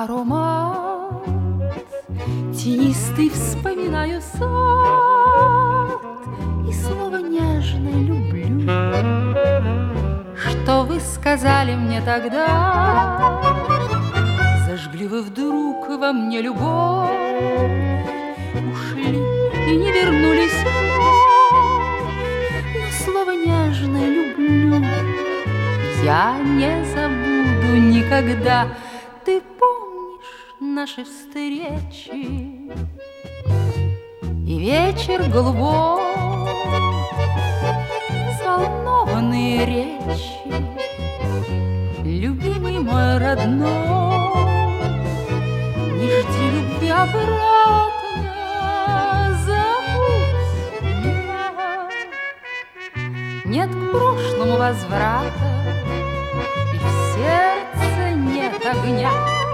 Аромат тенистый вспоминаю сад, и слово нежное люблю, что вы сказали мне тогда. Зажгли вы вдруг во мне любовь, ушли и не вернулись вновь. Но слово нежное люблю я не забуду никогда. Ты помнишь наши встречи и вечер голубой, взволнованные речи, любимый мой родной. Не жди любви обратно, забудь меня. Нет к прошлому возврата, и в сердце нет огня.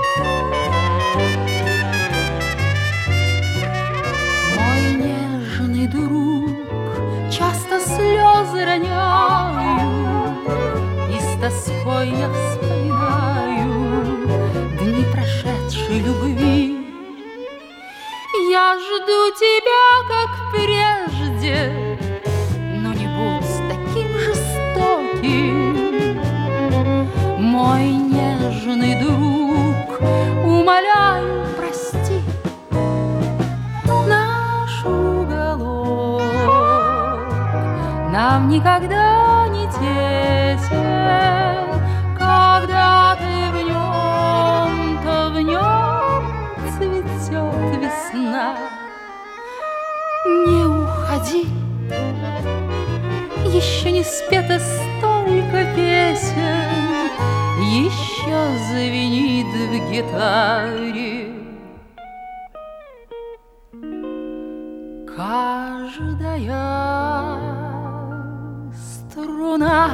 Мой нежный друг, часто слезы роняю, и с тоской я вспоминаю дни прошедшей любви. Я жду тебя, как прежде, но не будь таким жестоким. Мой нежный друг, умоляю, прости наш уголок. Нам никогда не тесен, когда ты в нем, то в нем цветет весна. Не уходи, еще не спето столько песен, еще звенит в гитаре каждая струна.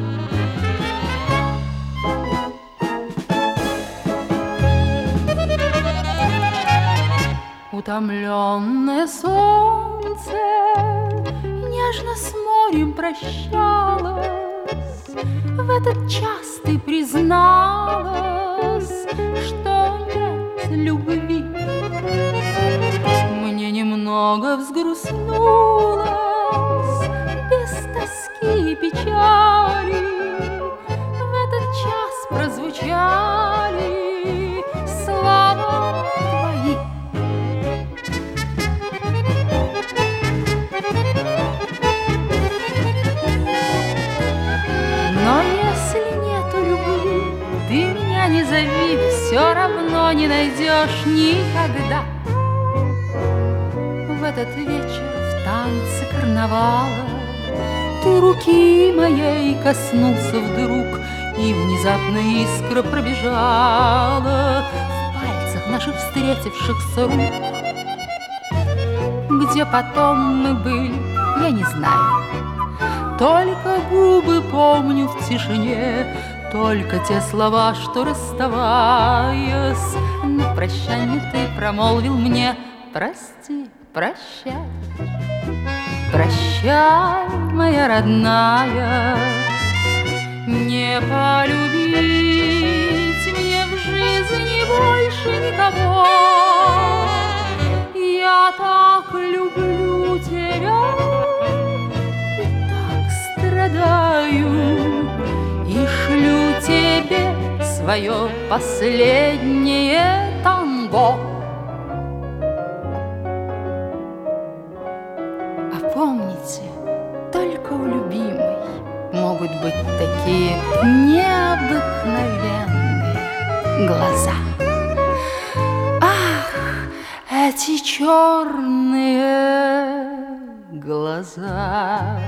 Утомленное солнце нежно с морем прощалось. В этот час ты призналась, что нет любви. Мне немного взгрустнулось, без тоски и печали. В этот час прозвучали слова твои. Но если нету любви, ты меня не зови, все равно не найдешь никогда. В этот вечер в танце карнавала ты руки моей коснулся вдруг, и внезапно искра пробежала в пальцах наших встретившихся рук. Где потом мы были, я не знаю, только губы помню в тишине, только те слова, что, расставаясь, на прощанье ты промолвил мне: прости, прощай, прощай, моя родная. Не полюбить мне в жизни больше никого. Я так люблю тебя и так страдаю, и шлю тебе свое последнее танго. А помните, только у любимой могут быть такие необыкновенные глаза. Ах, эти черные глаза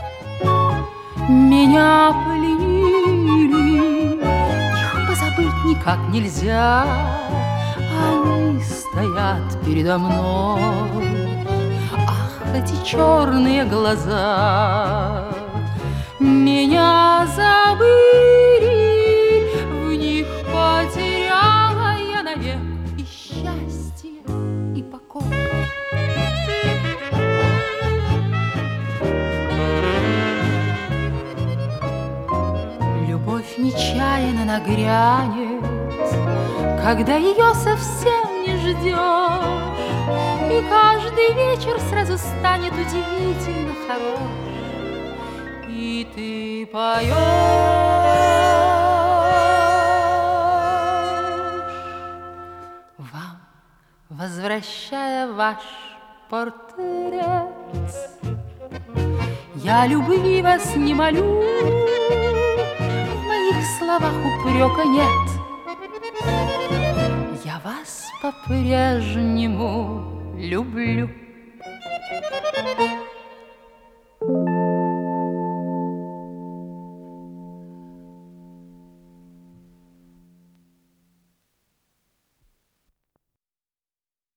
меня пленили, их позабыть никак нельзя. Они стоят передо мной. Ах, эти черные глаза меня забыли, в них потеряла я навек и счастье, и покой. Любовь нечаянно нагрянет, когда ее совсем не ждешь, и каждый вечер сразу станет удивительно хорош, и ты поешь, вам, возвращая ваш портрет. Я любви вас не молю, в моих словах упрека нет. Я вас по-прежнему люблю.